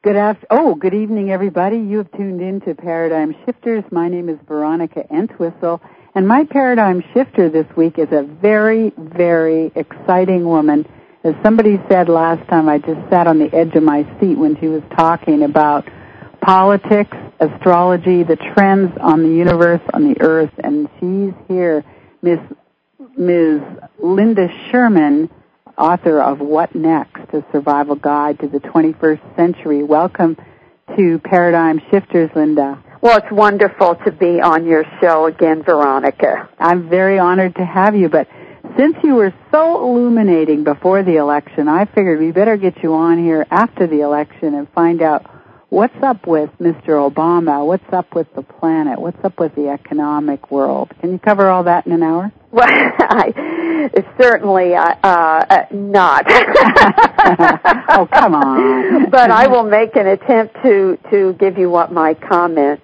Good evening, everybody. You have tuned in to Paradigm Shifters. My name is Veronica Entwistle, and my paradigm shifter this week is a very, very exciting woman. As somebody said last time, I just sat on the edge of my seat when she was talking about politics, astrology, the trends on the universe, on the earth, and she's here, Ms. Linda Sherman, author of What Next? A Survival Guide to the 21st Century. Welcome to Paradigm Shifters, Linda. Well, it's wonderful to be on your show again, Veronica. I'm very honored to have you, but since you were so illuminating before the election, I figured we better get you on here after the election and find out what's up with Mr. Obama, what's up with the planet, what's up with the economic world. Can you cover all that in an hour? Well, certainly not. Oh, come on. But I will make an attempt to give you what my comments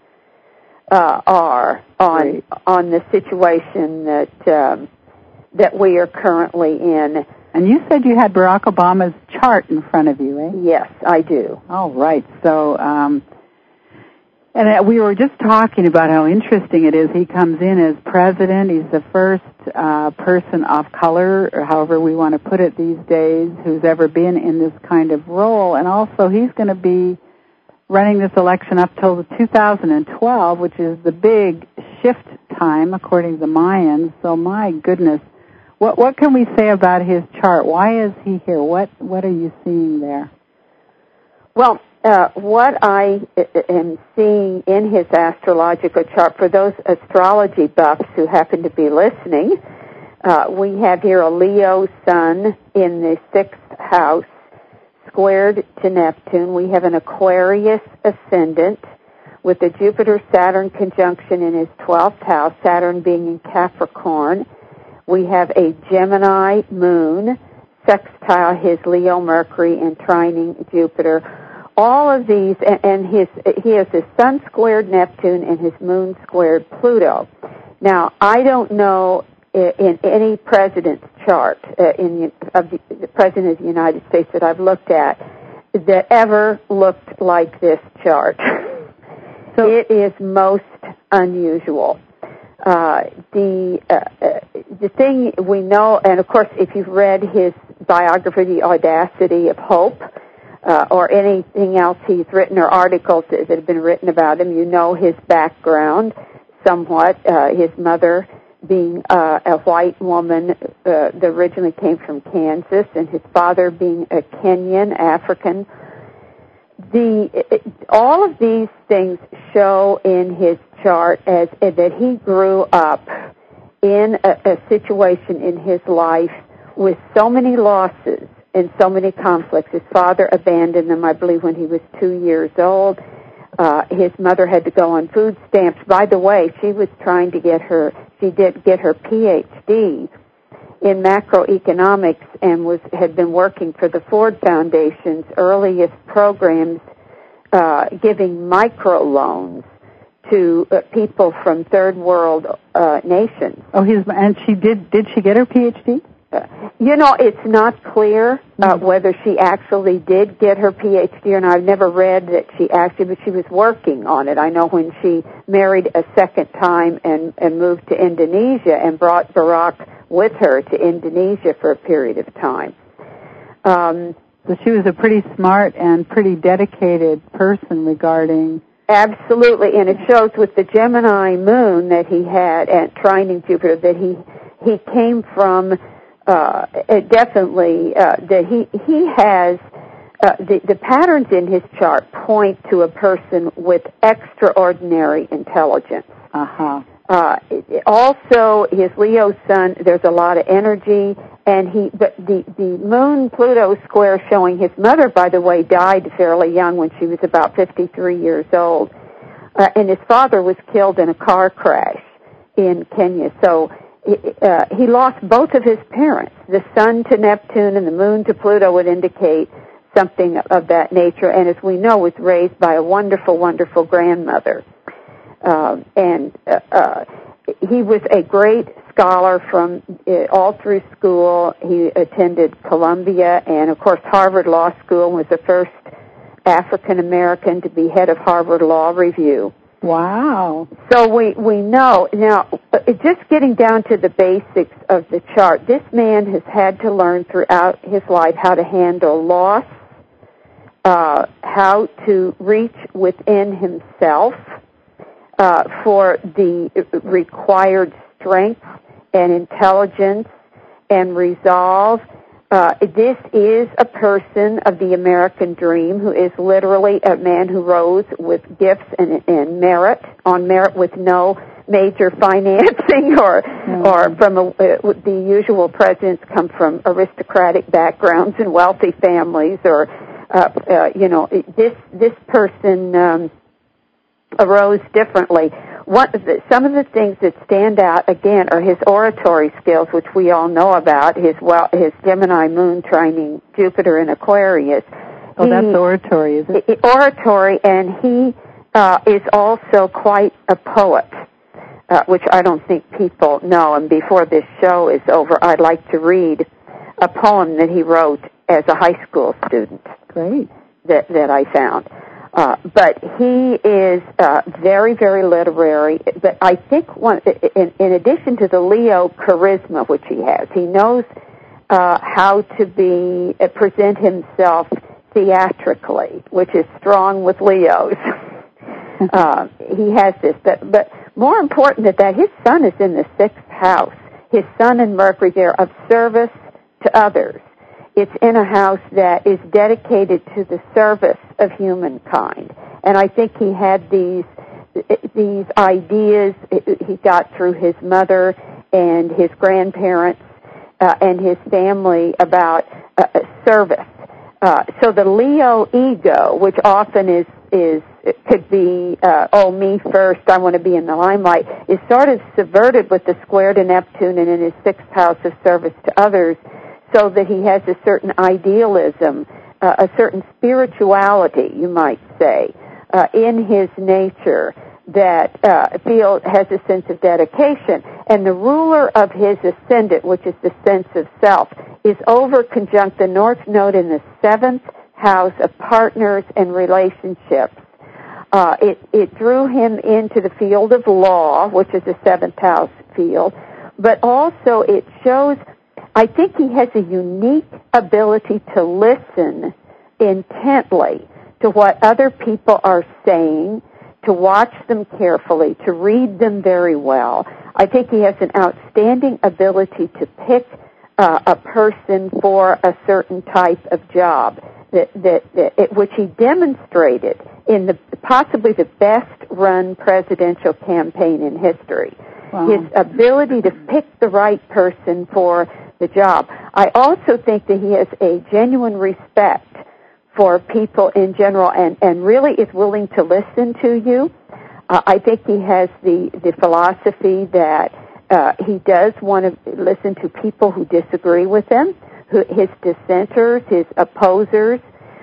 are on the situation that we are currently in. And you said you had Barack Obama's chart in front of you, eh? Yes, I do. All right. So, and we were just talking about how interesting it is. He comes in as president. He's the first person of color, or however we want to put it these days, who's ever been in this kind of role. And also, he's going to be running this election up till 2012, which is the big shift time, according to the Mayans. So, my goodness. What can we say about his chart? Why is he here? What are you seeing there? Well, what I am seeing in his astrological chart, for those astrology buffs who happen to be listening, we have here a Leo sun in the 6th house, squared to Neptune. We have an Aquarius ascendant with a Jupiter-Saturn conjunction in his 12th house, Saturn being in Capricorn. We have a Gemini moon, sextile his Leo Mercury and trining Jupiter. All of these, and he has his sun squared Neptune and his moon squared Pluto. Now, I don't know in any president's chart, of the President of the United States that I've looked at, that ever looked like this chart. So it is most unusual. The thing we know, and of course, if you've read his biography, The Audacity of Hope, or anything else he's written or articles that have been written about him, you know his background somewhat. His mother being a white woman that originally came from Kansas, and his father being a Kenyan African. All of these things show in his chart as that he grew up in a situation in his life with so many losses and so many conflicts. His father abandoned him, I believe, when he was 2 years old. His mother had to go on food stamps. By the way, she did get her PhD in macroeconomics and had been working for the Ford Foundation's earliest programs, giving microloans to people from third world nations. Oh, and she did she get her PhD? It's not clear whether she actually did get her PhD or not. I've never read that but she was working on it. I know when she married a second time and moved to Indonesia and brought Barack with her to Indonesia for a period of time. So she was a pretty smart and pretty dedicated person regarding... Absolutely, and it shows with the Gemini moon that he had at trining Jupiter that he came from definitely that he has the patterns in his chart point to a person with extraordinary intelligence. Also, his Leo sun, there's a lot of energy, and but the moon Pluto square showing his mother, by the way, died fairly young when she was about 53 years old, and his father was killed in a car crash in Kenya. So he lost both of his parents. The sun to Neptune and the moon to Pluto would indicate something of that nature, and as we know, was raised by a wonderful, wonderful grandmother. He was a great scholar from all through school. He attended Columbia and, of course, Harvard Law School, was the first African American to be head of Harvard Law Review. Wow. So we know. Now, just getting down to the basics of the chart, this man has had to learn throughout his life how to handle loss, how to reach within himself for the required strength and intelligence and resolve. This is a person of the American dream who is literally a man who rose with gifts and merit, on merit with no major financing or from the usual presidents come from aristocratic backgrounds and wealthy families or, this person arose differently. Some of the things that stand out, again, are his oratory skills, which we all know about, his Gemini moon trining Jupiter in Aquarius. Oh, that's oratory, is it? Oratory, and he is also quite a poet, which I don't think people know. And before this show is over, I'd like to read a poem that he wrote as a high school student. Great. That I found. But he is very, very literary. But I think in addition to the Leo charisma which he has, he knows how to present himself theatrically, which is strong with Leos. He has this. But more important than that, his sun is in the 6th house. His sun and Mercury, they're of service to others. It's in a house that is dedicated to the service of humankind. And I think he had these ideas he got through his mother and his grandparents and his family about service. So the Leo ego, which often could be, me first, I want to be in the limelight, is sort of subverted with the square to Neptune and in his 6th house of service to others, so that he has a certain idealism, a certain spirituality, you might say, in his nature that has a sense of dedication. And the ruler of his ascendant, which is the sense of self, is over conjunct the North Node in the 7th house of partners and relationships. It drew him into the field of law, which is the 7th house field, but also it shows, I think he has a unique ability to listen intently to what other people are saying, to watch them carefully, to read them very well. I think he has an outstanding ability to pick a person for a certain type of job, which he demonstrated in possibly the best-run presidential campaign in history. Wow. His ability to pick the right person for the job. I also think that he has a genuine respect for people in general and really is willing to listen to you. I think he has the philosophy that he does want to listen to people who disagree with him, his dissenters, his opposers,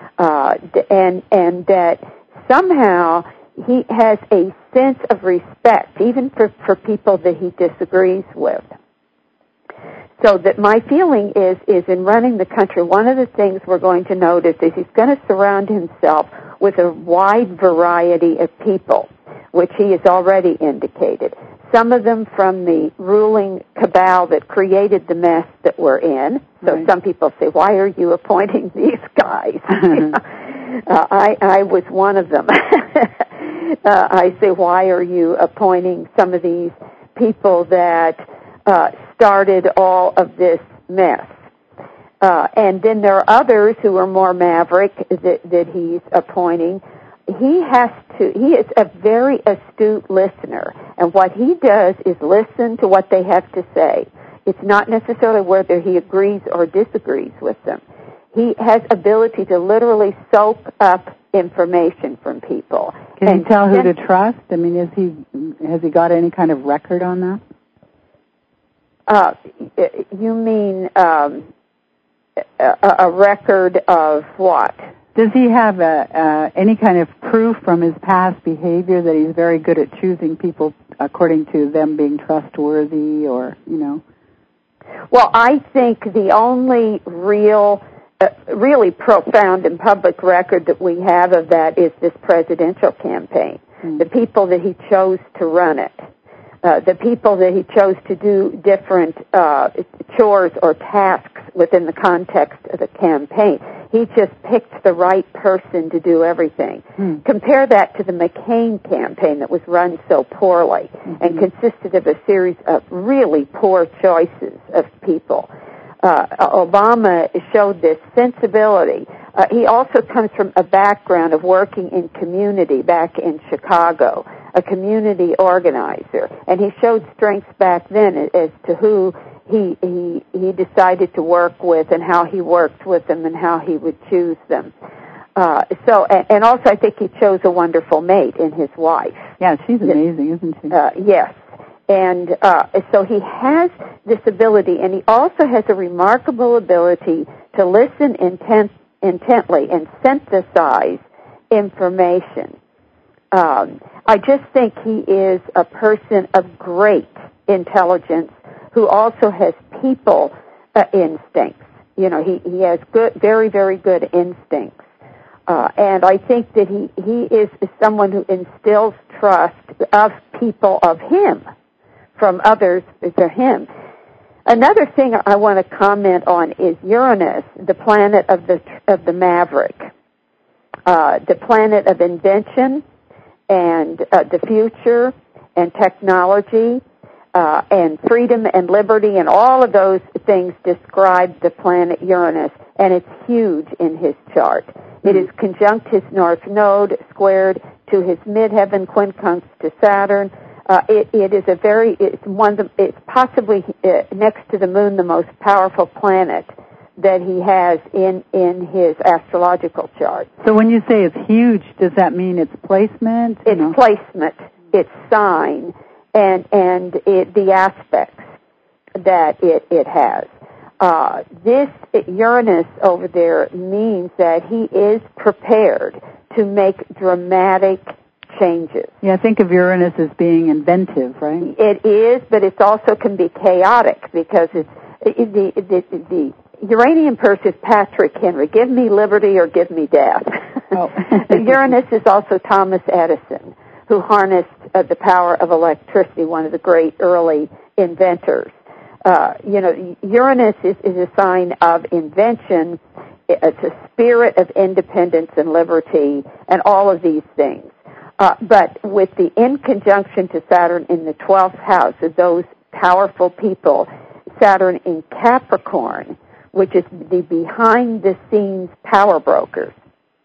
and that somehow he has a sense of respect, even for people that he disagrees with. So that my feeling is in running the country, one of the things we're going to notice is he's going to surround himself with a wide variety of people, which he has already indicated. Some of them from the ruling cabal that created the mess that we're in. So Some people say, why are you appointing these guys? I was one of them. I say, why are you appointing some of these people that started all of this mess? And then there are others who are more maverick that he's appointing. He is a very astute listener, and what he does is listen to what they have to say. It's not necessarily whether he agrees or disagrees with them. He has ability to literally soak up information from people. Can you tell who to trust? I mean, has he got any kind of record on that? You mean a record of what? Does he have any kind of proof from his past behavior that he's very good at choosing people according to them being trustworthy or, you know? Well, I think the only real really profound and public record that we have of that is this presidential campaign. The people that he chose to run it, the people that he chose to do different chores or tasks within the context of the campaign. He just picked the right person to do everything. Compare that to the McCain campaign that was run so poorly and consisted of a series of really poor choices of people. Obama showed this sensibility. He also comes from a background of working in community back in Chicago, a community organizer, and he showed strengths back then as to who he decided to work with and how he worked with them and how he would choose them. And also I think he chose a wonderful mate in his wife. Yeah, she's amazing, isn't she? Yes. And so he has this ability, and he also has a remarkable ability to listen intently and synthesize information. I just think he is a person of great intelligence who also has people instincts. You know, he has good, very, very good instincts. And I think that he is someone who instills trust of people of him from others to him. Another thing I want to comment on is Uranus, the planet of the maverick, the planet of invention and the future and technology and freedom and liberty, and all of those things describe the planet Uranus, and it's huge in his chart. It is conjunct his north node, squared to his midheaven, quincunx to Saturn. It's possibly next to the moon the most powerful planet that he has in his astrological chart. So when you say it's huge, does that mean its placement? Its placement, its sign, and the aspects that it has. This Uranus over there means that he is prepared to make dramatic changes. Yeah, I think of Uranus as being inventive, right? It is, but it also can be chaotic because the Uranian person is Patrick Henry. Give me liberty or give me death. Oh. Uranus is also Thomas Edison, who harnessed the power of electricity, one of the great early inventors. Uranus is a sign of invention. It's a spirit of independence and liberty and all of these things. But with the in conjunction to Saturn in the 12th house of those powerful people, Saturn in Capricorn, which is the behind-the-scenes power brokers,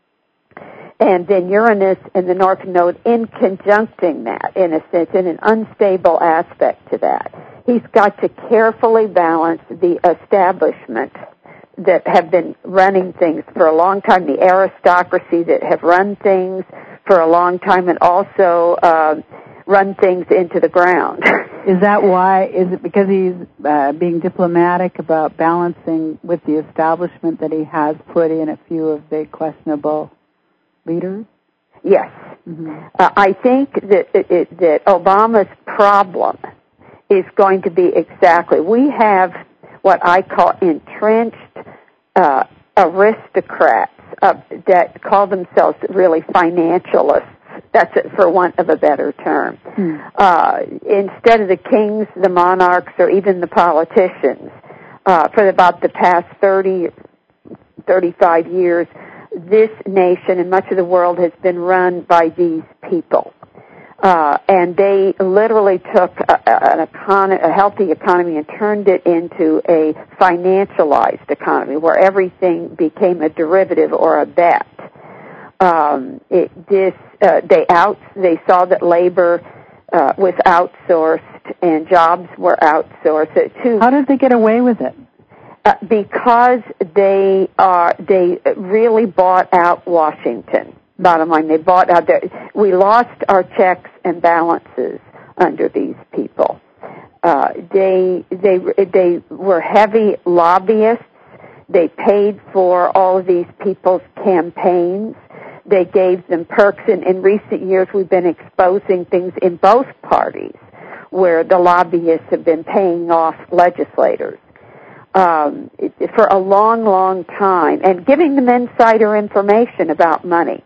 and then Uranus and the North Node in conjuncting that, in a sense, in an unstable aspect to that. He's got to carefully balance the establishment that have been running things for a long time, the aristocracy that have run things for a long time, and also run things into the ground. Is that why? Is it because he's being diplomatic about balancing with the establishment that he has put in a few of the questionable leaders? Yes. Mm-hmm. I think that Obama's problem is going to be exactly, we have what I call entrenched aristocrats that call themselves really financialists. That's it, for want of a better term. Instead of the kings, the monarchs, or even the politicians, for about the past 30, 35 years, this nation and much of the world has been run by these people. And they literally took a healthy economy and turned it into a financialized economy where everything became a derivative or a bet. They saw that labor was outsourced and jobs were outsourced. How did they get away with it? Because they really bought out Washington. Bottom line, they bought out we lost our checks and balances under these people. They were heavy lobbyists. They paid for all of these people's campaigns. They gave them perks. In recent years, we've been exposing things in both parties where the lobbyists have been paying off legislators. for a long, long time, and giving them insider information about money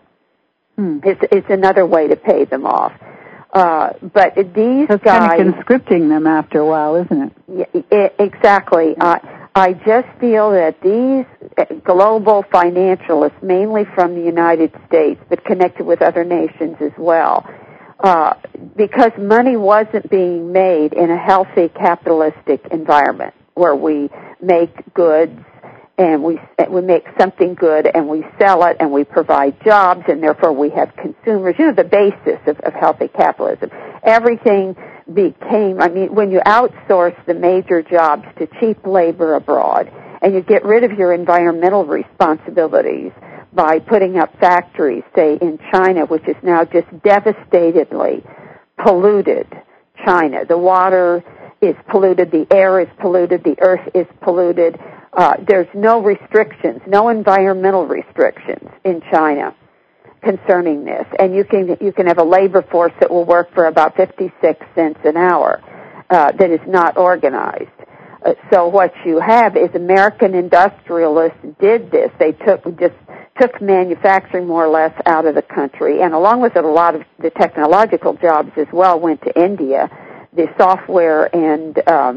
is another way to pay them off. But these That's guys... kind of conscripting them after a while, isn't it? Yeah, exactly. I just feel that these global financialists, mainly from the United States, but connected with other nations as well, because money wasn't being made in a healthy capitalistic environment where we make goods and we make something good and we sell it and we provide jobs and therefore we have consumers. You know, the basis of healthy capitalism. Everything became, when you outsource the major jobs to cheap labor abroad and you get rid of your environmental responsibilities by putting up factories, say in China, which is now just devastatedly polluted. China, the water is polluted, the air is polluted, the earth is polluted. There's no restrictions, no environmental restrictions in China concerning this, and you can have a labor force that will work for about 56 cents an hour that is not organized. So what you have is American industrialists did this. They took manufacturing more or less out of the country, and along with it, a lot of the technological jobs as well went to India. The software and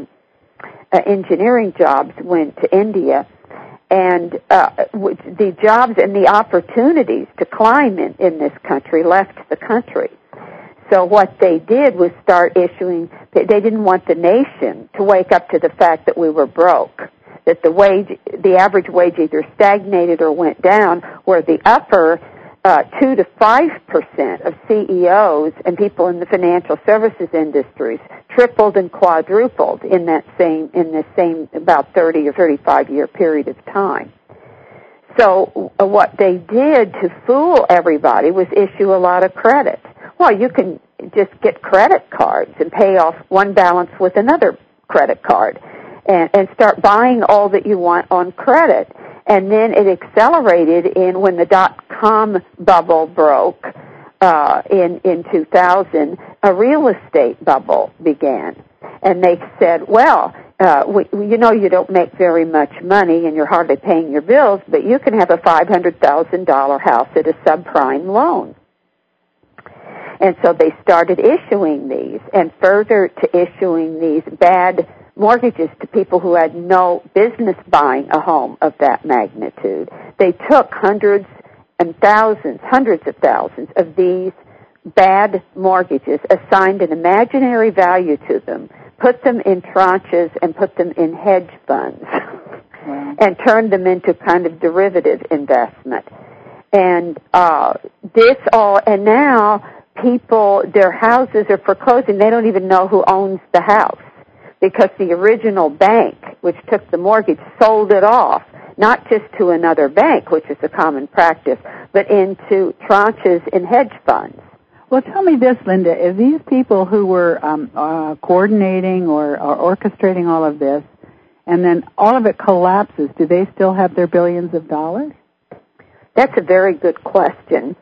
engineering jobs went to India, and the jobs and the opportunities to climb in this country left the country. So what they did was start issuing, they didn't want the nation to wake up to the fact that we were broke, that the average wage either stagnated or went down, where the upper 2 to 5% of CEOs and people in the financial services industries tripled and quadrupled in this same about 30 or 35 year period of time. So what they did to fool everybody was issue a lot of credit. Well, you can just get credit cards and pay off one balance with another credit card and start buying all that you want on credit. And then it accelerated when the dot-com bubble broke in 2000, a real estate bubble began. And they said, well, you don't make very much money and you're hardly paying your bills, but you can have a $500,000 house at a subprime loan. And so they started issuing these, and further to issuing these bad mortgages to people who had no business buying a home of that magnitude. They took hundreds of thousands of these bad mortgages, assigned an imaginary value to them, put them in tranches and put them in hedge funds, and turned them into kind of derivative investment. And and now people, their houses are foreclosing. They don't even know who owns the house, because the original bank, which took the mortgage, sold it off, not just to another bank, which is a common practice, but into tranches in hedge funds. Well, tell me this, Linda. If these people who were coordinating or orchestrating all of this, and then all of it collapses, do they still have their billions of dollars? That's a very good question.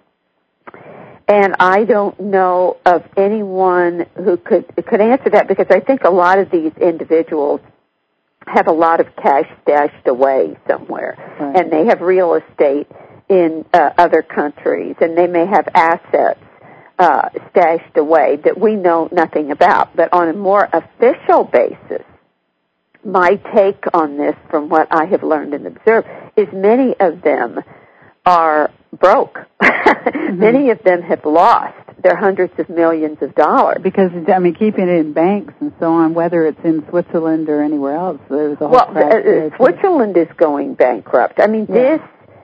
And I don't know of anyone who could answer that, because I think a lot of these individuals have a lot of cash stashed away somewhere. Right. And they have real estate in other countries, and they may have assets stashed away that we know nothing about. But on a more official basis, my take on this, from what I have learned and observed, is many of them are broke. Mm-hmm. Many of them have lost their hundreds of millions of dollars. Because, keeping it in banks and so on, whether it's in Switzerland or anywhere else, there's a whole Switzerland is going bankrupt. This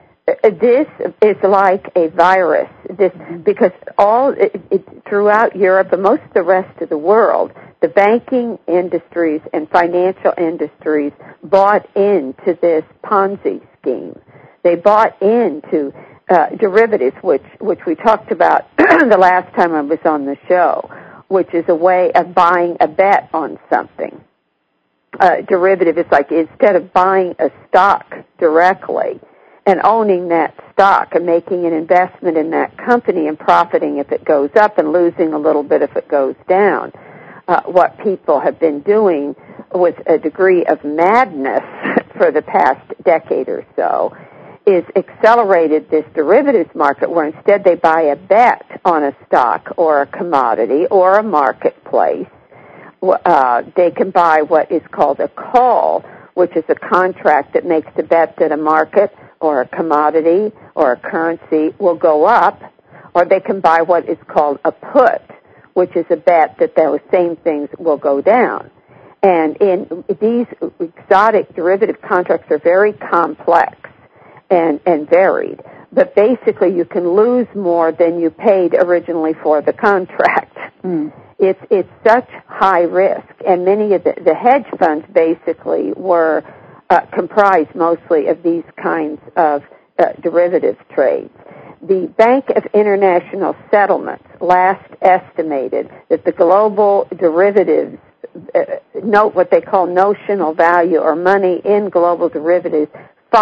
is like a virus. Because throughout Europe and most of the rest of the world, the banking industries and financial industries bought into this Ponzi scheme. They bought into derivatives, which we talked about the last time I was on the show, which is a way of buying a bet on something. Derivative is like, instead of buying a stock directly and owning that stock and making an investment in that company and profiting if it goes up and losing a little bit if it goes down, what people have been doing with a degree of madness for the past decade or so, is accelerated this derivatives market where instead they buy a bet on a stock or a commodity or a marketplace. They can buy what is called a call, which is a contract that makes the bet that a market or a commodity or a currency will go up, or they can buy what is called a put, which is a bet that those same things will go down. And in these exotic derivative contracts are very complex and varied. But basically you can lose more than you paid originally for the contract. It's such high risk, and many of the hedge funds basically were comprised mostly of these kinds of derivative trades. The Bank of International Settlements last estimated that the global derivatives note what they call notional value or money in global derivatives,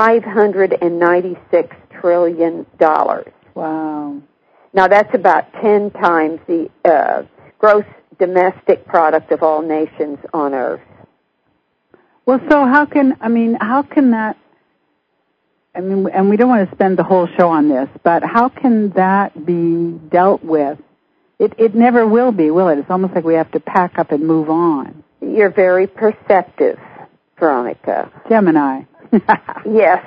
$596 trillion. Wow. Now that's about 10 times the gross domestic product of all nations on earth. Well, so how can that, and we don't want to spend the whole show on this, but how can that be dealt with? It never will be, will it? It's almost like we have to pack up and move on. You're very perceptive, Veronica. Gemini. Yes.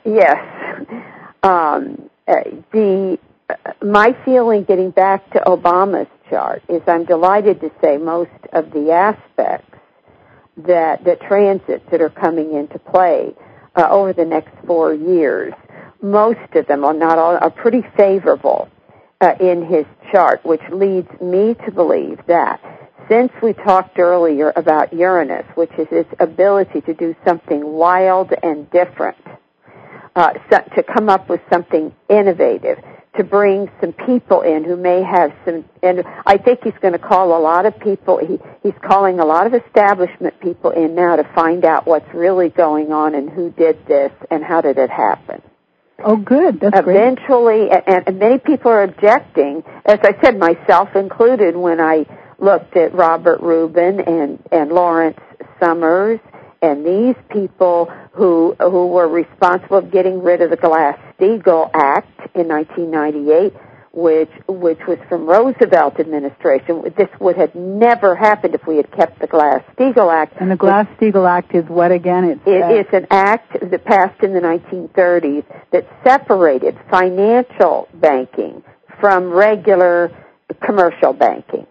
My feeling, getting back to Obama's chart, is I'm delighted to say most of the aspects the transits that are coming into play over the next 4 years, most of them, not all, are pretty favorable in his chart, which leads me to believe that since we talked earlier about Uranus, which is its ability to do something wild and different, to come up with something innovative, to bring some people in who may have some, and I think he's going to call a lot of people, he's calling a lot of establishment people in now to find out what's really going on and who did this and how did it happen. Oh, good. That's Eventually, great. And many people are objecting, as I said, myself included, when I looked at Robert Rubin and Lawrence Summers and these people who were responsible for getting rid of the Glass-Steagall Act in 1998, which was from Roosevelt administration. This would have never happened if we had kept the Glass-Steagall Act. And the Glass-Steagall Act is what again? It's an act that passed in the 1930s that separated financial banking from regular commercial banking.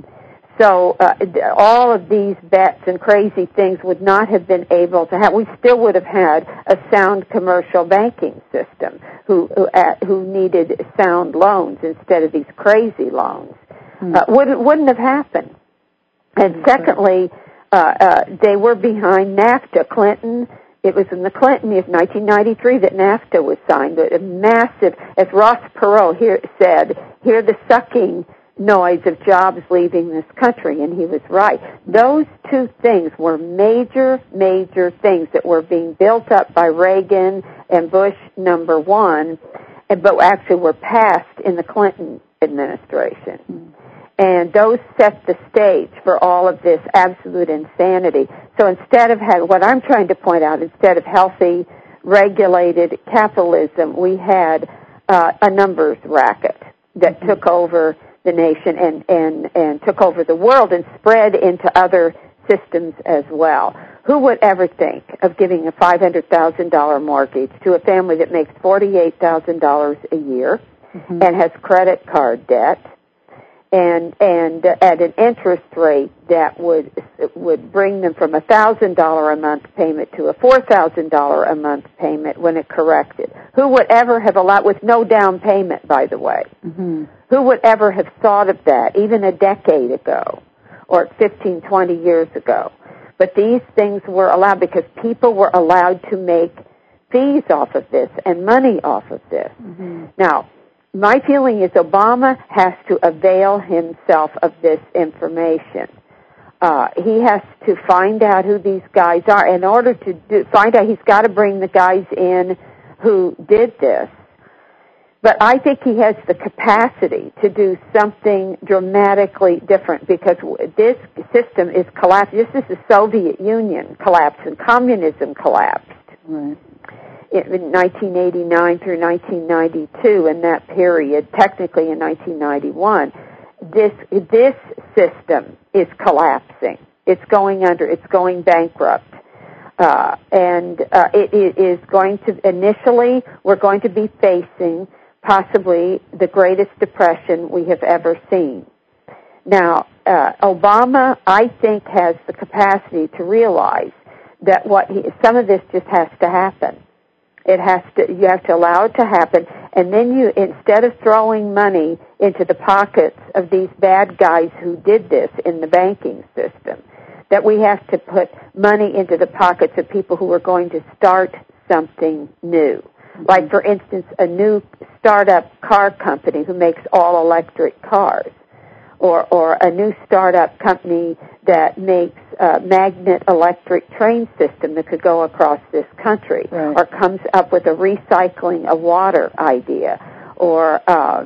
So all of these bets and crazy things would not have been able to have. We still would have had a sound commercial banking system who needed sound loans instead of these crazy loans. Wouldn't have happened. And secondly, they were behind NAFTA. Clinton. It was in the Clinton years, 1993, that NAFTA was signed. A massive, as Ross Perot said, hear the sucking noise of jobs leaving this country, and he was right. Those two things were major things that were being built up by Reagan and Bush number one, but actually were passed in the Clinton administration. And those set the stage for all of this absolute insanity. So instead of what I'm trying to point out, instead of healthy, regulated capitalism, we had a numbers racket that took over the nation and took over the world and spread into other systems as well. Who would ever think of giving a $500,000 mortgage to a family that makes $48,000 a year and has credit card debt and at an interest rate that would bring them from $1,000 a month payment to a $4,000 a month payment when it corrected? Who would ever have allowed, with no down payment, by the way? Who would ever have thought of that, even a decade ago or 15, 20 years ago? But these things were allowed because people were allowed to make fees off of this and money off of this. Now, my feeling is Obama has to avail himself of this information. He has to find out who these guys are. In order to find out, he's got to bring the guys in who did this. But I think he has the capacity to do something dramatically different, because this system is collapsed. This is the Soviet Union collapsed and communism collapsed. Right. In 1989 through 1992, in that period, technically in 1991, this system is collapsing. It's going under. It's going bankrupt. It is going to, initially, we're going to be facing possibly the greatest depression we have ever seen. Now, Obama, I think, has the capacity to realize that some of this just has to happen. You have to allow it to happen, and then instead of throwing money into the pockets of these bad guys who did this in the banking system, that we have to put money into the pockets of people who are going to start something new. Like, for instance, a new startup car company who makes all-electric cars, or a new startup company that makes a magnet electric train system that could go across this country, right. or comes up with a recycling of water idea, or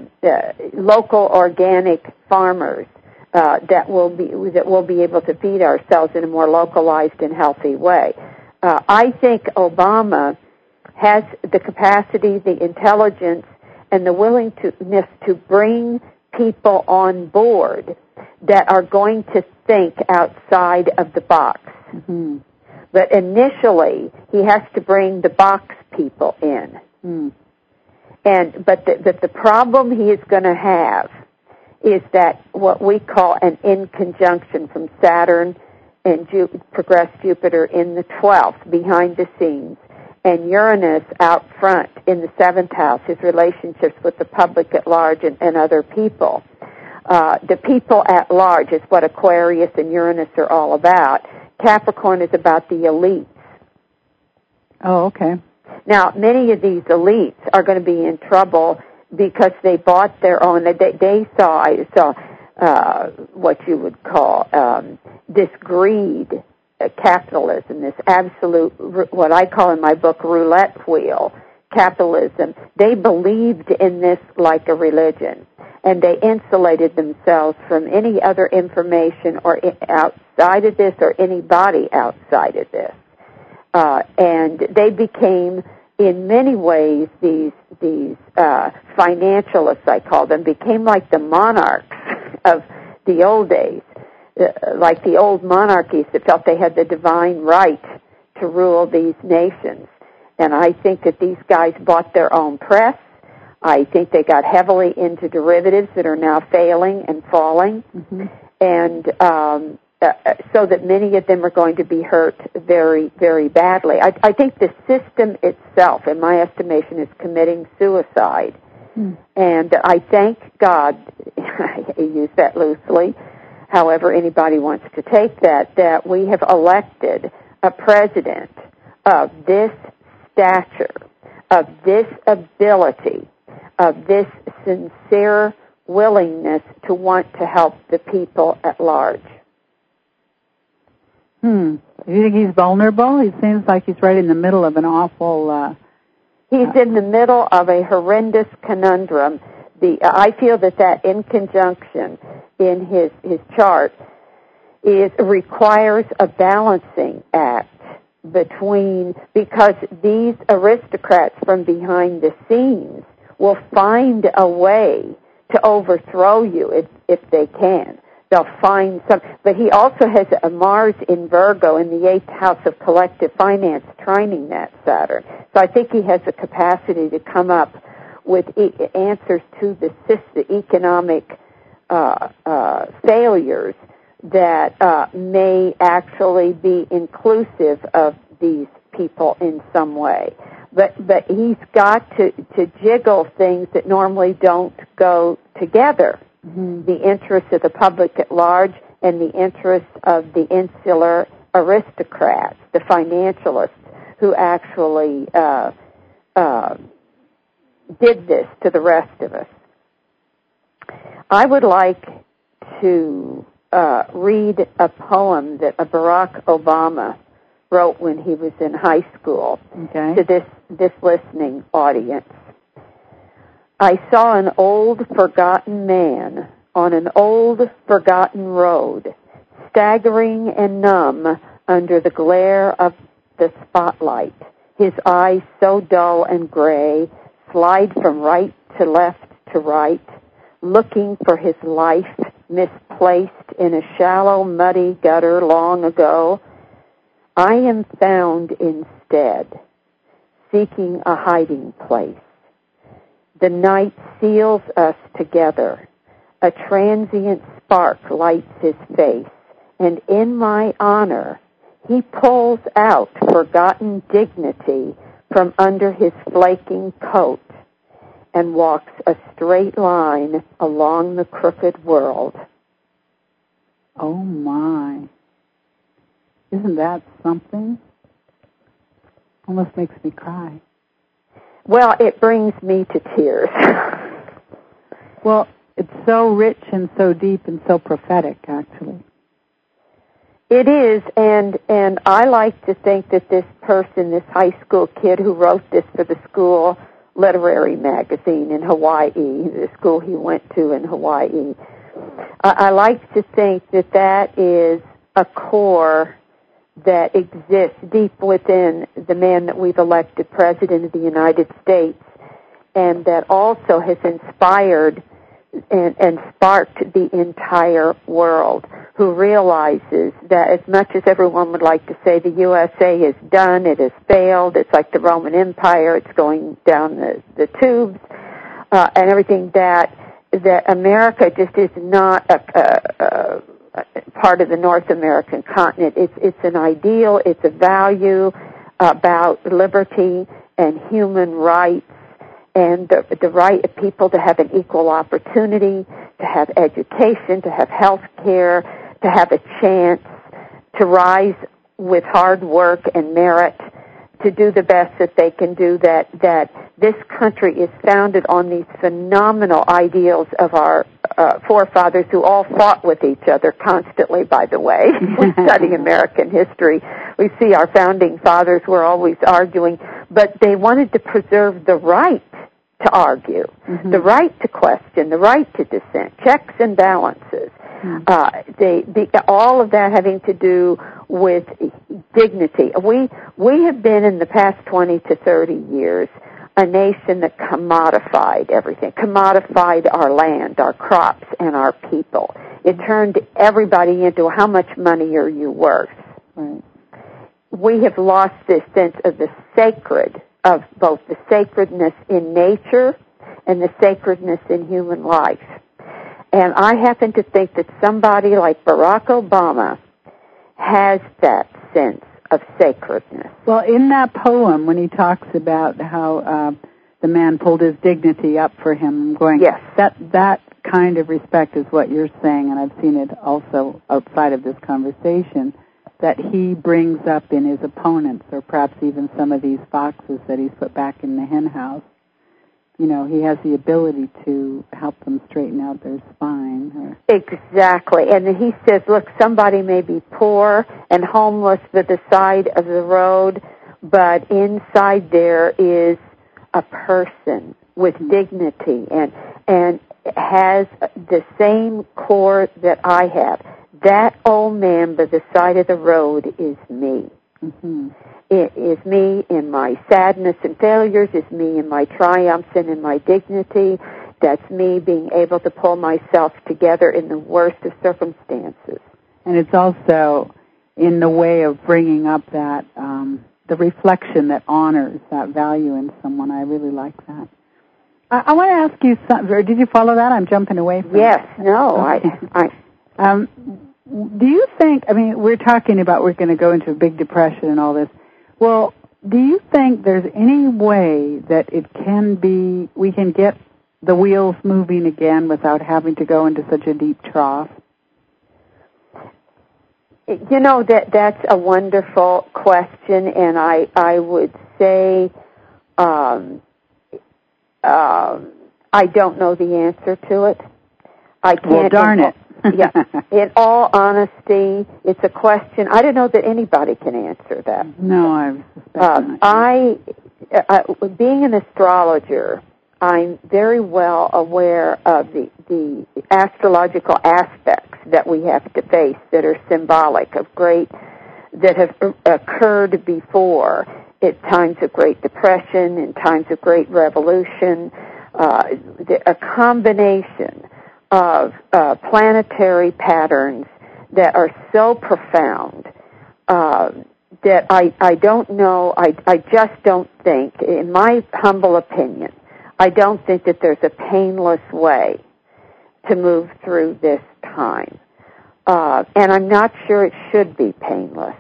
local organic farmers that will be able to feed ourselves in a more localized and healthy way. I think Obama has the capacity, the intelligence, and the willingness to bring people on board that are going to think outside of the box. Mm-hmm. But initially, he has to bring the box people in. Mm. But the problem he is going to have is that what we call an inconjunction from Saturn and progressed Jupiter in the 12th, behind the scenes, and Uranus out front in the 7th house, his relationships with the public at large and other people. The people at large is what Aquarius and Uranus are all about. Capricorn is about the elites. Oh, okay. Now, many of these elites are going to be in trouble because they bought their own. They saw what you would call this greed. Capitalism, this absolute, what I call in my book, roulette wheel capitalism. They believed in this like a religion, and they insulated themselves from any other information or outside of this or anybody outside of this. And they became, in many ways, these financialists, I call them, became like the monarchs of the old days. Like the old monarchies that felt they had the divine right to rule these nations. And I think that these guys bought their own press. I think they got heavily into derivatives that are now failing and falling. Mm-hmm. And so that many of them are going to be hurt very, very badly. I think the system itself, in my estimation, is committing suicide. Mm. And I thank God, I use that loosely, however anybody wants to take that we have elected a president of this stature, of this ability, of this sincere willingness to want to help the people at large. Do you think he's vulnerable? He seems like he's right in the middle of an awful... He's in the middle of a horrendous conundrum. I feel that in conjunction in his chart requires a balancing act because these aristocrats from behind the scenes will find a way to overthrow you if they can. They'll find some, but he also has a Mars in Virgo in the 8th house of collective finance trining that Saturn. So I think he has the capacity to come up with answers to the economic failures that may actually be inclusive of these people in some way. But he's got to jiggle things that normally don't go together. Mm-hmm. The interests of the public at large and the interests of the insular aristocrats, the financialists who actually did this to the rest of us. I would like to read a poem that Barack Obama wrote when he was in high school to this listening audience. I saw an old forgotten man on an old forgotten road, staggering and numb under the glare of the spotlight. His eyes so dull and gray slide from right to left to right, looking for his life misplaced in a shallow, muddy gutter long ago. I am found instead, seeking a hiding place. The night seals us together. A transient spark lights his face, and in my honor, he pulls out forgotten dignity from under his flaking coat and walks a straight line along the crooked world. Oh, my. Isn't that something? Almost makes me cry. Well, it brings me to tears. Well, it's so rich and so deep and so prophetic, actually. It is, and I like to think that this person, this high school kid who wrote this for the school literary magazine in Hawaii, the school he went to in Hawaii, I like to think that that is a core that exists deep within the man that we've elected President of the United States, and that also has inspired and sparked the entire world, who realizes that as much as everyone would like to say the USA is done, it has failed, it's like the Roman Empire, it's going down the tubes, and everything, that America just is not a part of the North American continent. It's an ideal, it's a value about liberty and human rights, and the right of people to have an equal opportunity, to have education, to have health care, to have a chance to rise with hard work and merit, to do the best that they can do, that this country is founded on these phenomenal ideals of our forefathers, who all fought with each other constantly, by the way. We study American history. We see our founding fathers were always arguing, but they wanted to preserve the right to argue, the right to question, the right to dissent, checks and balances. All of that having to do with dignity. We have been in the past 20 to 30 years a nation that commodified everything, commodified our land, our crops, and our people. It turned everybody into how much money are you worth. Right. We have lost this sense of the sacred, of both the sacredness in nature and the sacredness in human life. And I happen to think that somebody like Barack Obama has that sense of sacredness. Well, in that poem, when he talks about how the man pulled his dignity up for him, I'm going, yes, that kind of respect is what you're saying, and I've seen it also outside of this conversation, that he brings up in his opponents, or perhaps even some of these foxes that he's put back in the hen house. You know, he has the ability to help them straighten out their spine. Exactly. And he says, look, somebody may be poor and homeless by the side of the road, but inside there is a person with dignity and has the same core that I have. That old man by the side of the road is me. Mm-hmm. It is me in my sadness and failures, it's me in my triumphs and in my dignity. That's me being able to pull myself together in the worst of circumstances. And it's also in the way of bringing up that, the reflection that honors that value in someone. I really like that. I want to ask you something. Did you follow that? I'm jumping away from Yes, it. no. Okay. Do you think, I mean, we're talking about we're going to go into a big depression and all this. Well, do you think there's any way that we can get the wheels moving again without having to go into such a deep trough? You know, that's a wonderful question, and I would say I don't know the answer to it. I can't. Well, darn it. Yeah. In all honesty, it's a question. I don't know that anybody can answer that. No, I suspect not. Being an astrologer, I'm very well aware of the astrological aspects that we have to face that are symbolic of that have occurred before at times of Great Depression, in times of Great Revolution, a combination of planetary patterns that are so profound that I don't know, I just don't think, in my humble opinion, I don't think that there's a painless way to move through this time. And I'm not sure it should be painless.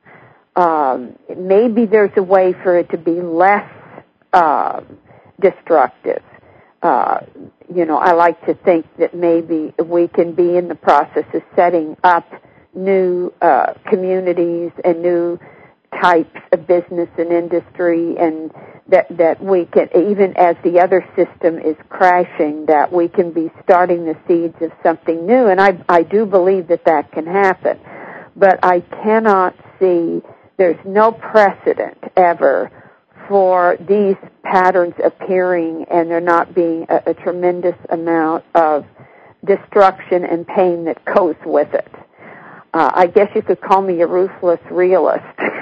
Maybe there's a way for it to be less destructive. I like to think that maybe we can be in the process of setting up new communities and new types of business and industry, and that we can, even as the other system is crashing, that we can be starting the seeds of something new. And I do believe that can happen. But I cannot see, there's no precedent ever for these patterns appearing and there not being a tremendous amount of destruction and pain that goes with it. I guess you could call me a ruthless realist.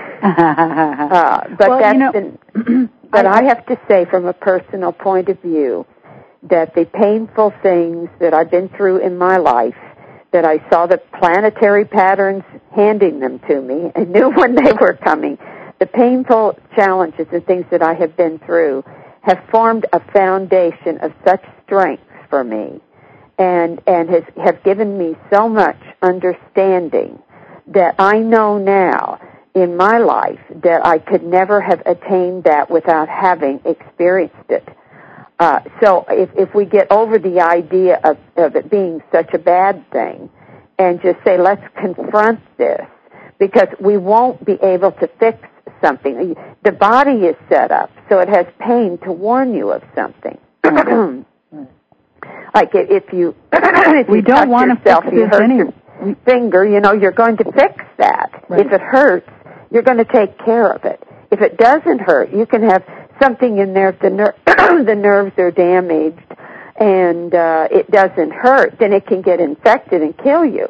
But well, but I have to say, from a personal point of view, that the painful things that I've been through in my life, that I saw the planetary patterns handing them to me, I knew when they were coming, the painful challenges and things that I have been through have formed a foundation of such strength for me, and have given me so much understanding that I know now in my life that I could never have attained that without having experienced it. So if we get over the idea of it being such a bad thing and just say, let's confront this, because we won't be able to fix something. The body is set up so it has pain to warn you of something. Like if you we don't want to fix you hurt your finger, you're going to fix that. Right. If it hurts, you're going to take care of it. If it doesn't hurt, you can have something in there if the nerves are damaged and it doesn't hurt, then it can get infected and kill you.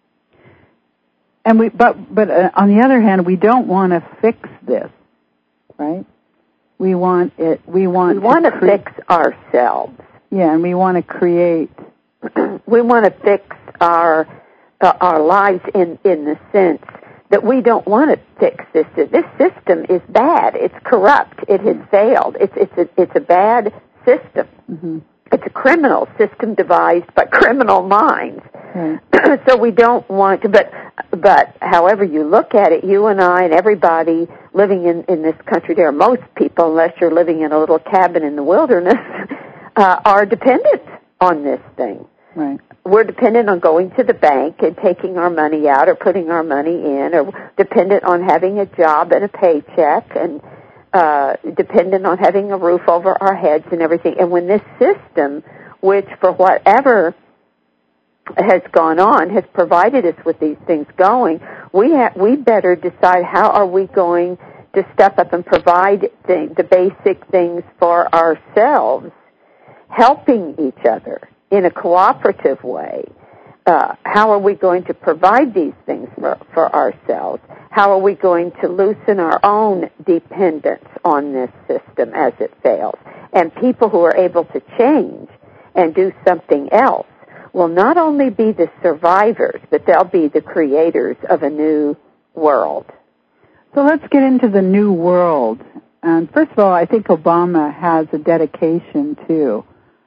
And but on the other hand, we don't want to fix this, right? We want to fix ourselves. Yeah, and we want to create. We want to fix our lives in the sense that we don't want to fix this. This system is bad. It's corrupt. It has failed. It's a bad system. Mm-hmm. It's a criminal system devised by criminal minds. Right. So we don't want to, but however you look at it, you and I and everybody living in this country, there are most people, unless you're living in a little cabin in the wilderness, are dependent on this thing. Right. We're dependent on going to the bank and taking our money out or putting our money in, or dependent on having a job and a paycheck, and dependent on having a roof over our heads and everything. And when this system, which for whatever has gone on, has provided us with these things going, we better decide how are we going to step up and provide the basic things for ourselves, helping each other in a cooperative way. How are we going to provide these things for ourselves? How are we going to loosen our own dependence on this system as it fails? And people who are able to change and do something else will not only be the survivors, but they'll be the creators of a new world. So let's get into the new world. And first of all, I think Obama has a dedication to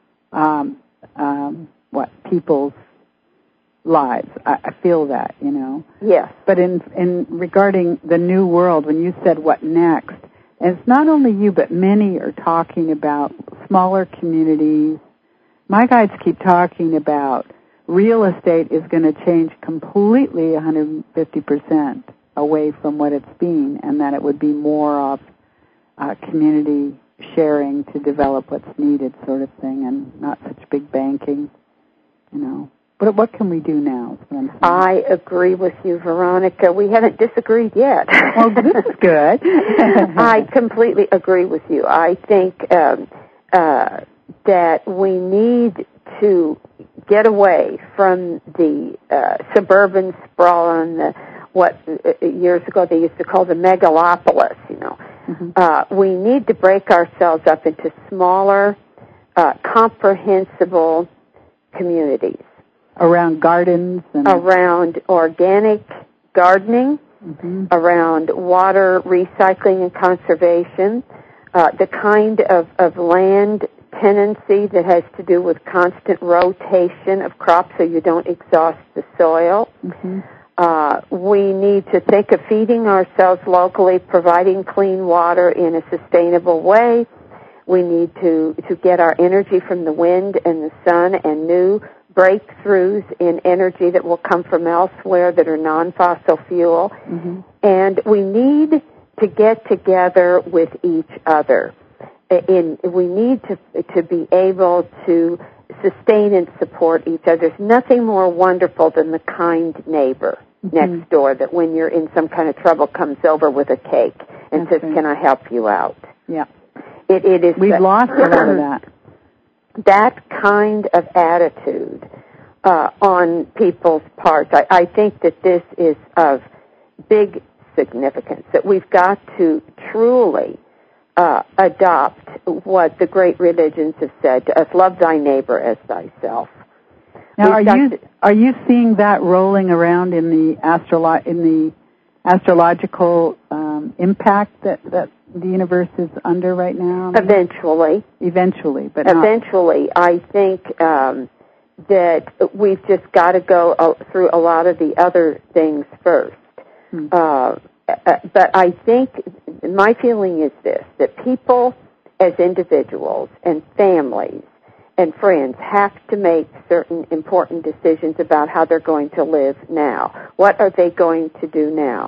people's lives. I feel that, Yes. But in regarding the new world, when you said what next, and it's not only you, but many are talking about smaller communities. My guides keep talking about real estate is going to change completely 150% away from what it's been, and that it would be more of community sharing to develop what's needed sort of thing, and not such big banking, But what can we do now? I agree with you, Veronica. We haven't disagreed yet. Well, this is good. I completely agree with you. I think that we need to get away from the suburban sprawl and what years ago they used to call the megalopolis, Mm-hmm. We need to break ourselves up into smaller, comprehensible communities. Around gardens? Around organic gardening, mm-hmm. around water recycling and conservation, the kind of land tenancy that has to do with constant rotation of crops so you don't exhaust the soil. Mm-hmm. We need to think of feeding ourselves locally, providing clean water in a sustainable way. We need to get our energy from the wind and the sun and new breakthroughs in energy that will come from elsewhere that are non-fossil fuel. Mm-hmm. And we need to get together with each other. We need to be able to sustain and support each other. There's nothing more wonderful than the kind neighbor mm-hmm. next door that when you're in some kind of trouble comes over with a cake and says, "Can I help you out?" Yeah. It is. We've lost a lot of that. That kind of attitude on people's parts. I think that this is of big significance, that we've got to truly adopt what the great religions have said to us: love thy neighbor as thyself. Now, are you seeing that rolling around in the astrological impact that the universe is under right now? Eventually, but eventually, I think that we've just got to go through a lot of the other things first. Hmm. But I think my feeling is this: that people, as individuals and families and friends, have to make certain important decisions about how they're going to live now. What are they going to do now?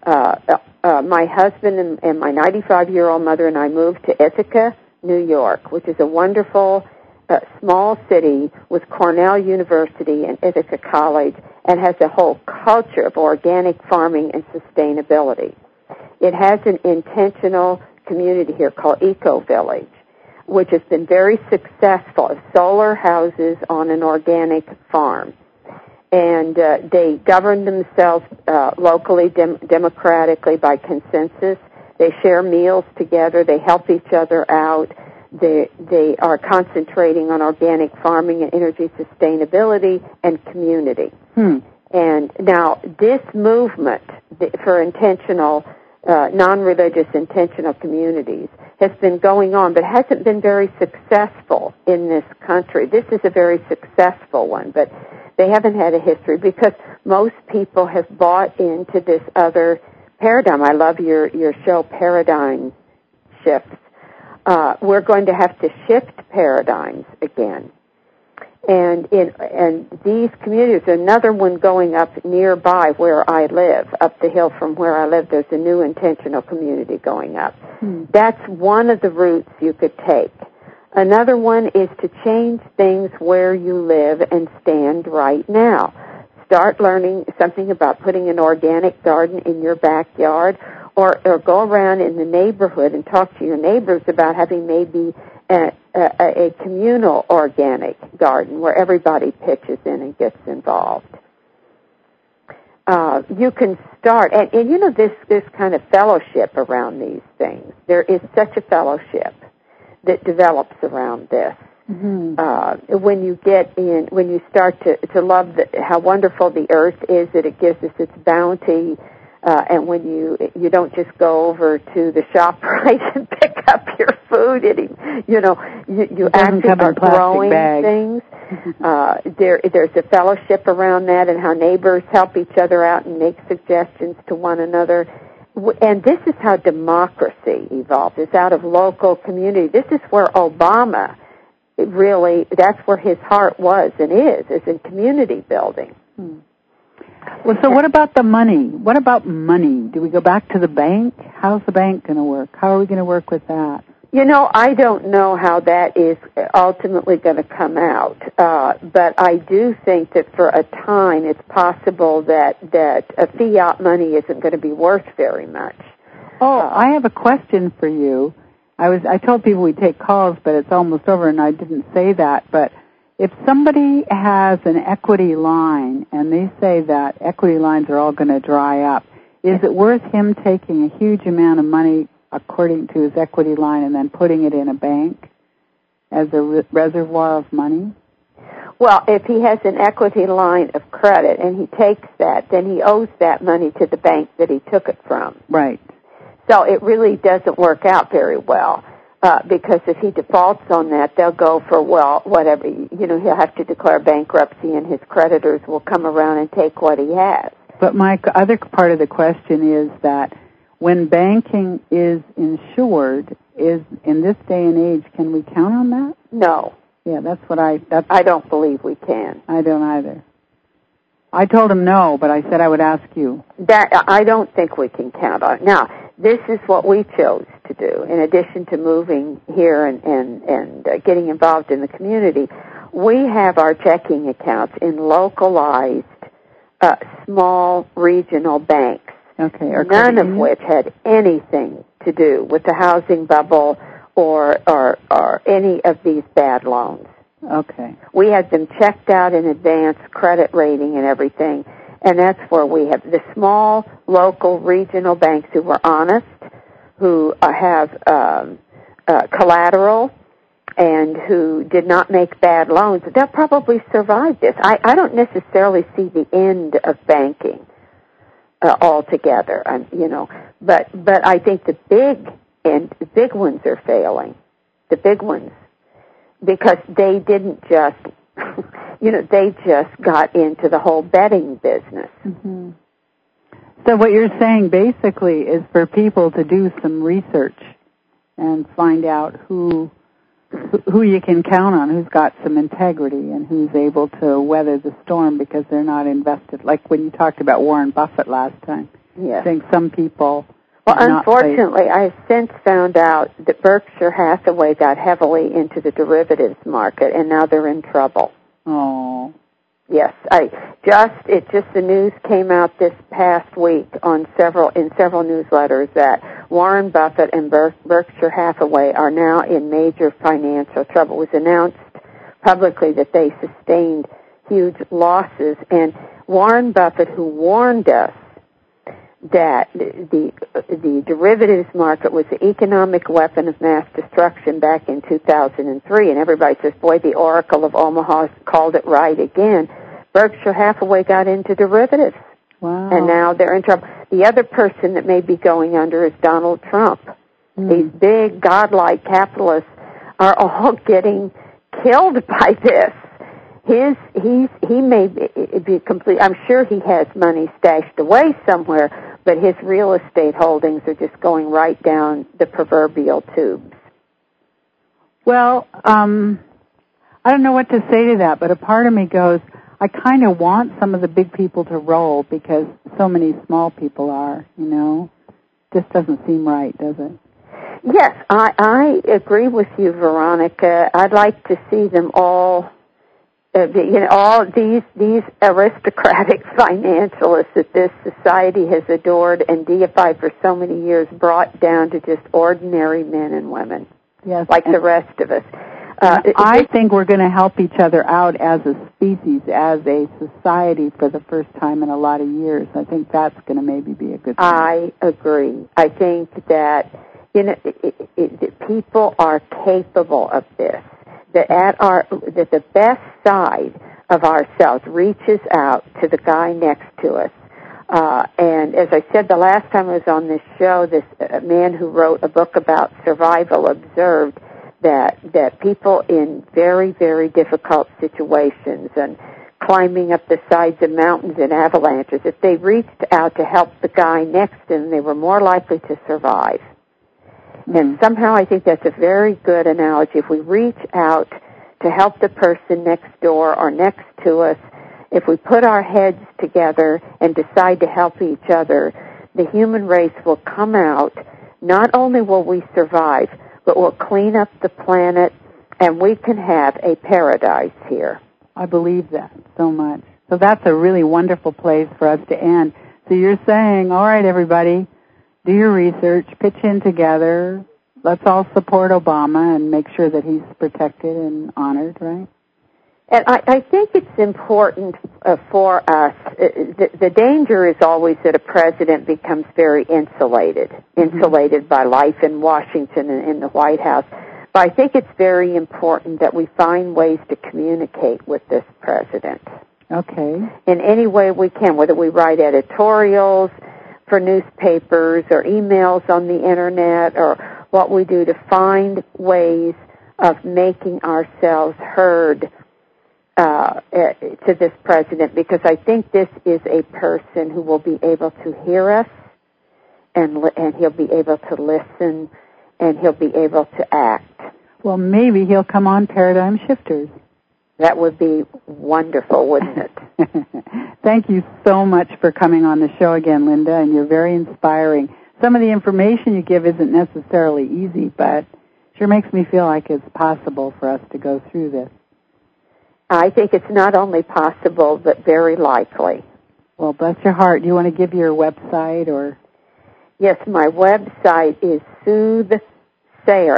My husband and my 95-year-old mother and I moved to Ithaca, New York, which is a wonderful small city with Cornell University and Ithaca College, and has a whole culture of organic farming and sustainability. It has an intentional community here called Eco Village, which has been very successful, of solar houses on an organic farm. And they govern themselves locally, democratically, by consensus. They share meals together. They help each other out. They are concentrating on organic farming and energy sustainability and community. And now this movement for intentional, non-religious intentional communities has been going on, but hasn't been very successful in this country. This is a very successful one, but they haven't had a history because most people have bought into this other paradigm. I love your show, Paradigm Shifts. We're going to have to shift paradigms again. And these communities, another one going up nearby where I live, up the hill from where I live, there's a new intentional community going up. That's one of the routes you could take. Another one is to change things where you live and stand right now. Start learning something about putting an organic garden in your backyard, or go around in the neighborhood and talk to your neighbors about having maybe a communal organic garden where everybody pitches in and gets involved. You can start, and you know this kind of fellowship around these things. There is such a fellowship that develops around this. Mm-hmm. When you start to love how wonderful the earth is, that it gives us its bounty, and when you don't just go over to the ShopRite and pick up your food, you actually are growing things. There's a fellowship around that, and how neighbors help each other out and make suggestions to one another. And this is how democracy evolved. It's out of local community. This is where Obama that's where his heart was and is in community building. Well, so what about the money? What about money? Do we go back to the bank? How's the bank going to work? How are we going to work with that? I don't know how that is ultimately going to come out, but I do think that for a time it's possible that a fiat money isn't going to be worth very much. I have a question for you. I told people we'd take calls, but it's almost over, and I didn't say that. But if somebody has an equity line and they say that equity lines are all going to dry up, is it worth him taking a huge amount of money according to his equity line and then putting it in a bank as a reservoir of money? Well, if he has an equity line of credit and he takes that, then he owes that money to the bank that he took it from. Right. So it really doesn't work out very well, because if he defaults on that, they'll go for, well, whatever, he'll have to declare bankruptcy and his creditors will come around and take what he has. But my other part of the question is that when banking is insured, is in this day and age, can we count on that? No. Yeah, I don't believe we can. I don't either. I told him no, but I said I would ask you. That I don't think we can count on it. Now, this is what we chose to do. In addition to moving here and getting involved in the community, we have our checking accounts in localized, small regional banks. Okay. None of which had anything to do with the housing bubble or any of these bad loans. Okay. We had them checked out in advance, credit rating and everything, and that's where we have the small, local, regional banks who were honest, who have collateral, and who did not make bad loans. They'll probably survive this. I don't necessarily see the end of banking altogether, but I think the big ones are failing, the big ones, because they didn't just, they just got into the whole betting business. Mm-hmm. So what you're saying basically is for people to do some research and find out who you can count on, who's got some integrity and who's able to weather the storm because they're not invested. Like when you talked about Warren Buffett last time. Yes. I think some people... Well, unfortunately, I have since found out that Berkshire Hathaway got heavily into the derivatives market, and now they're in trouble. Oh. Yes, the news came out this past week in several newsletters that Warren Buffett and Berkshire Hathaway are now in major financial trouble. It was announced publicly that they sustained huge losses, and Warren Buffett, who warned us that the derivatives market was the economic weapon of mass destruction back in 2003, and everybody says, boy, the Oracle of Omaha called it right again. Berkshire Hathaway got into derivatives. Wow. And now they're in trouble. The other person that may be going under is Donald Trump. These big, godlike capitalists are all getting killed by this. He may be complete. I'm sure he has money stashed away somewhere, but his real estate holdings are just going right down the proverbial tubes. Well, I don't know what to say to that, but a part of me goes, I kind of want some of the big people to roll because so many small people are, Just doesn't seem right, does it? Yes, I agree with you, Veronica. I'd like to see them all. All these aristocratic financialists that this society has adored and deified for so many years brought down to just ordinary men and women, yes, like the rest of us. I think we're going to help each other out as a species, as a society for the first time in a lot of years. I think that's going to maybe be a good thing. I agree. I think that people are capable of this. That the best side of ourselves reaches out to the guy next to us. And as I said the last time I was on this show, this man who wrote a book about survival observed that people in very, very difficult situations and climbing up the sides of mountains in avalanches, if they reached out to help the guy next to them, they were more likely to survive. And somehow I think that's a very good analogy. If we reach out to help the person next door or next to us, if we put our heads together and decide to help each other, the human race will come out. Not only will we survive, but we'll clean up the planet and we can have a paradise here. I believe that so much. So that's a really wonderful place for us to end. So you're saying, all right, everybody, do your research, pitch in together, let's all support Obama and make sure that he's protected and honored, right? And I think it's important for us. The danger is always that a president becomes very insulated by life in Washington and in the White House. But I think it's very important that we find ways to communicate with this president. Okay. In any way we can, whether we write editorials for newspapers or emails on the Internet or what we do to find ways of making ourselves heard to this president, because I think this is a person who will be able to hear us and he'll be able to listen and he'll be able to act. Well, maybe he'll come on Paradigm Shifters. That would be wonderful, wouldn't it? Thank you so much for coming on the show again, Linda, and you're very inspiring. Some of the information you give isn't necessarily easy, but sure makes me feel like it's possible for us to go through this. I think it's not only possible, but very likely. Well, bless your heart. Do you want to give your website or? Yes, my website is Soothsayer,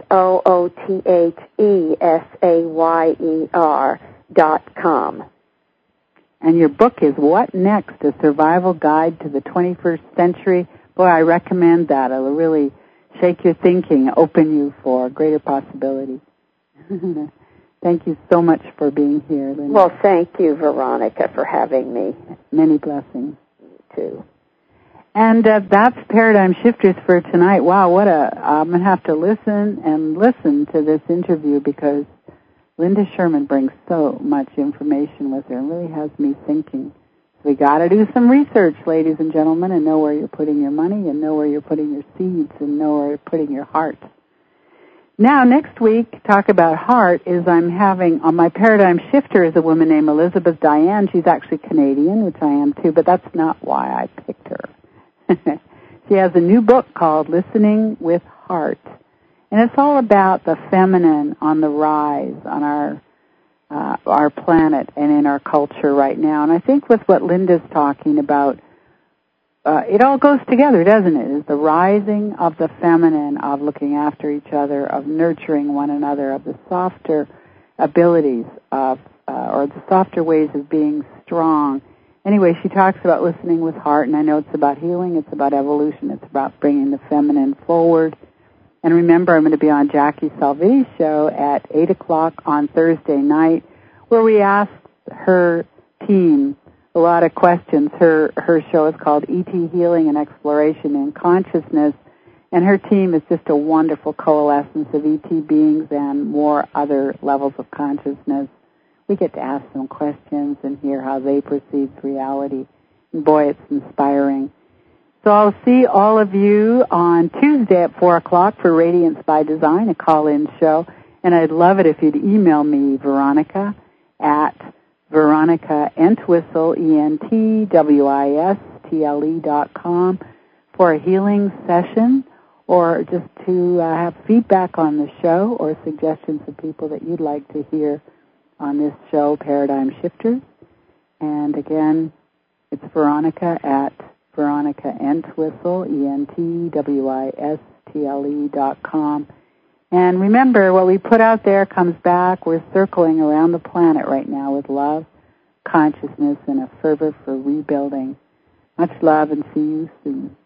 SOOTHESAYER.com. And your book is What Next? A Survival Guide to the 21st Century. Boy, I recommend that. It'll really shake your thinking, open you for greater possibilities. Thank you so much for being here, Linda. Well, thank you, Veronica, for having me. Many blessings. You too. And that's Paradigm Shifters for tonight. Wow, I'm going to have to listen to this interview because Linda Sherman brings so much information with her and really has me thinking. So we got to do some research, ladies and gentlemen, and know where you're putting your money and know where you're putting your seeds and know where you're putting your heart. Now, next week, talk about heart, is I'm having, on my Paradigm Shifter is a woman named Elizabeth Diane. She's actually Canadian, which I am too, but that's not why I picked her. She has a new book called Listening with Heart. And it's all about the feminine on the rise on our planet and in our culture right now. And I think with what Linda's talking about, it all goes together, doesn't it? It's the rising of the feminine, of looking after each other, of nurturing one another, of the softer abilities of, or the softer ways of being strong. Anyway, she talks about listening with heart, and I know it's about healing, it's about evolution, it's about bringing the feminine forward. And remember, I'm going to be on Jackie Salviti's show at 8 o'clock on Thursday night, where we asked her team a lot of questions. Her show is called E.T. Healing and Exploration in Consciousness, and her team is just a wonderful coalescence of E.T. beings and more other levels of consciousness. We get to ask them questions and hear how they perceive reality. And boy, it's inspiring. So I'll see all of you on Tuesday at 4 o'clock for Radiance by Design, a call-in show. And I'd love it if you'd email me, Veronica, at VeronicaEntwistle, ENTWISTLE.com, for a healing session or just to have feedback on the show or suggestions of people that you'd like to hear on this show, Paradigm Shifters. And again, it's Veronica at VeronicaEntwistle, ENTWISTLE.com. And remember, what we put out there comes back. We're circling around the planet right now with love, consciousness, and a fervor for rebuilding. Much love, and see you soon.